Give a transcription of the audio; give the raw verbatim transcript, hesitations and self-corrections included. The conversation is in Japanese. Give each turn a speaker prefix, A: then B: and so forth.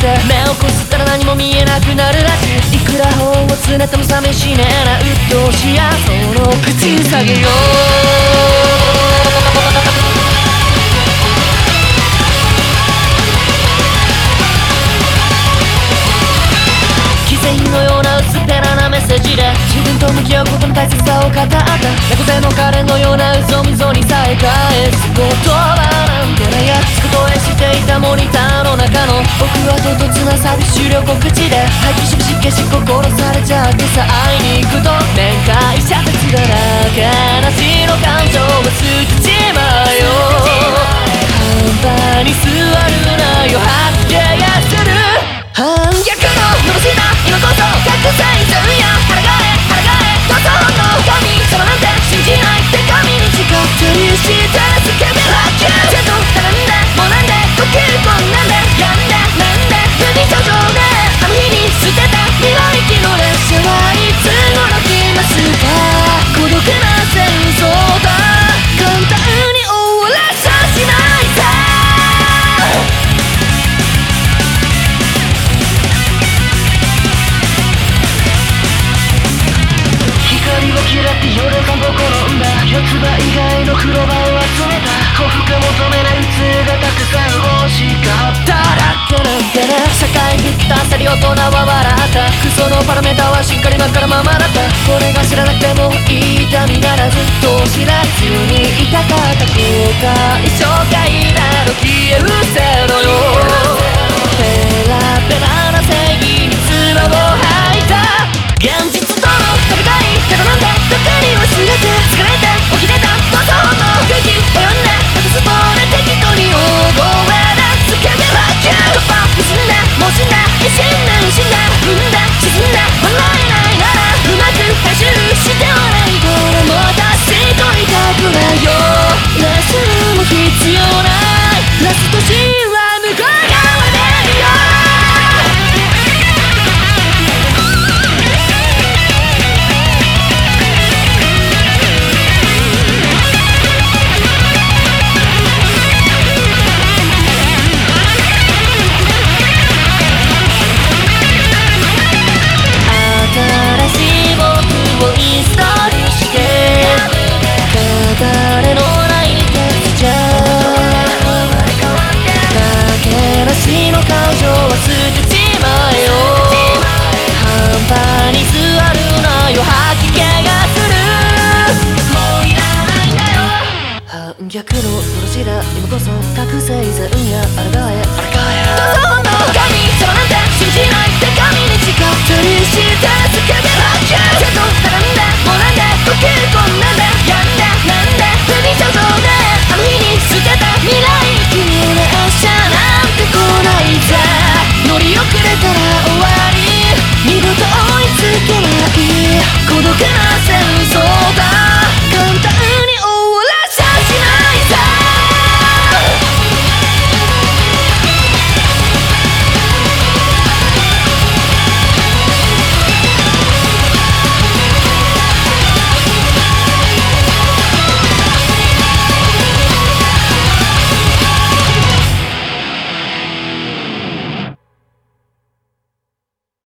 A: て目をこすったら何も見えなくなるらしい。いくら本をつねても寂しいねな鬱陶しいやその口下げよ既製品のような薄っぺらなメッセージで自分と向き合うことの大切さを語った猫背のカレンのような嘘溝にさえ返す言葉なんてないやつくとえしていたモニターの中の僕は唐突なサービス終了告知で廃棄しぶし消し心されちゃってさ会いに行くと面会者たちだらけなしの感情を捨てちまえよ半端に座るなよ吐き気がする反逆の罵った今こそ覚醒するや抗え抗えどうぞの神様なんて信じないって神に誓ってるしてつけてラッキーちゃんと頼んでもうなんで呼吸困難でやんでなんで不備途上であの日に捨てた未来機の列車はいつ頃来ますか孤独な戦争だ簡単に終わらさしないさ嫌って夜散歩転んだ四つ葉以外の風呂場を集めた幸福求めない鬱がたくさん欲しかっただけなんてね社会に来たさり大人は笑ったクソのパラメーターはしっかり真っ赤なままだった俺が知らなくてもいい痛みならずっと知らずにいたかった後悔紹介など消え失せろよペラペラな正義に唾を吐いた現実との戦いけどなんでどっかに忘れて疲れて起きてた想像の空気及んでまたスポーで適当に覚え出すけどラッキー突破結んでもう死んで一心で死んで踏んで沈んで笑えないならうまく回収してはないこれも私といたくないよレッスンも必要ないラストシーンは向こう側でいいよ誰のない手じゃだけなしの感情は捨てちまえよ半端に座るなよ吐き気がするもういらないんだよ反逆の罵だ今こそ覚醒せうんやあらがえあらがえどうぞの神様なんて信じないって神に誓ってるしてつけ